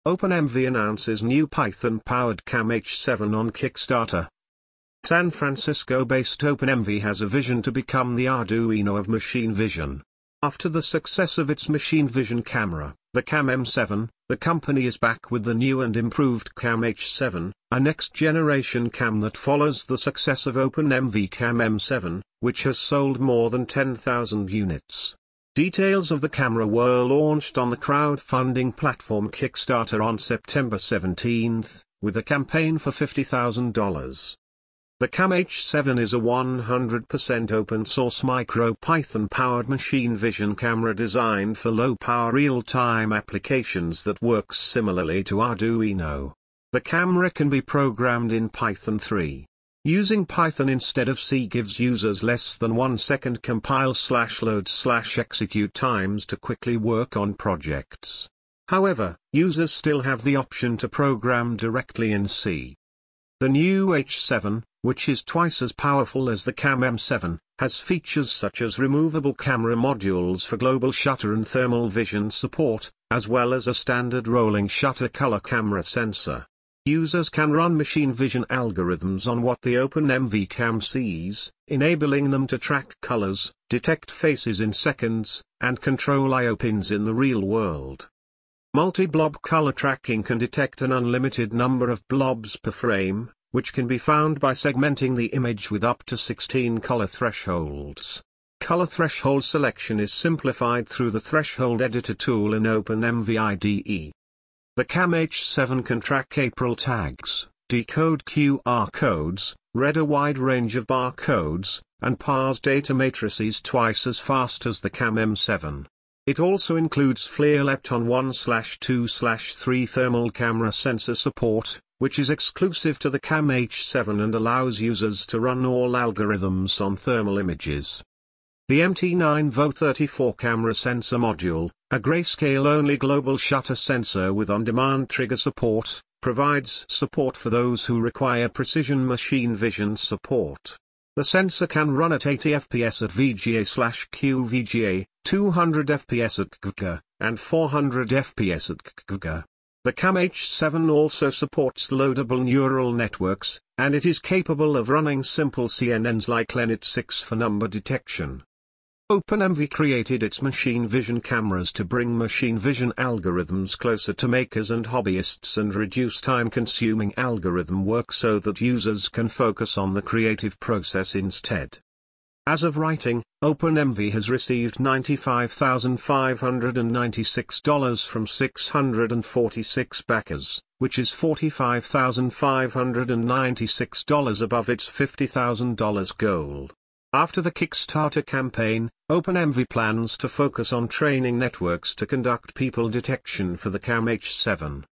OpenMV announces new Python-powered Cam H7 on Kickstarter. San Francisco-based OpenMV has a vision to become the Arduino of machine vision. After the success of its machine vision camera, the Cam M7, the company is back with the new and improved Cam H7, a next-generation cam that follows the success of OpenMV Cam M7, which has sold more than 10,000 units. Details of the camera were launched on the crowdfunding platform Kickstarter on September 17, with a campaign for $50,000. The Cam H7 is a 100% open-source MicroPython-powered machine vision camera designed for low-power real-time applications that works similarly to Arduino. The camera can be programmed in Python 3. Using Python instead of C gives users less than 1 second compile/load/execute times to quickly work on projects. However, users still have the option to program directly in C. The new H7, which is twice as powerful as the Cam M7, has features such as removable camera modules for global shutter and thermal vision support, as well as a standard rolling shutter color camera sensor. Users can run machine vision algorithms on what the OpenMV cam sees, enabling them to track colors, detect faces in seconds, and control I/O pins in the real world. Multi-blob color tracking can detect an unlimited number of blobs per frame, which can be found by segmenting the image with up to 16 color thresholds. Color threshold selection is simplified through the Threshold Editor tool in OpenMV IDE. The Cam H7 can track April tags, decode QR codes, read a wide range of barcodes, and parse data matrices twice as fast as the Cam M7. It also includes FLIR Lepton 1/2/3 thermal camera sensor support, which is exclusive to the Cam H7 and allows users to run all algorithms on thermal images. The MT9VO34 camera sensor module, a grayscale-only global shutter sensor with on-demand trigger support, provides support for those who require precision machine vision support. The sensor can run at 80 fps at VGA/QVGA, 200 fps at QVGA, and 400 fps at QVGA. The Cam H7 also supports loadable neural networks, and it is capable of running simple CNNs like Lenet6 for number detection. OpenMV created its machine vision cameras to bring machine vision algorithms closer to makers and hobbyists and reduce time-consuming algorithm work so that users can focus on the creative process instead. As of writing, OpenMV has received $95,596 from 646 backers, which is $45,596 above its $50,000 goal. After the Kickstarter campaign, OpenMV plans to focus on training networks to conduct people detection for the Cam H7.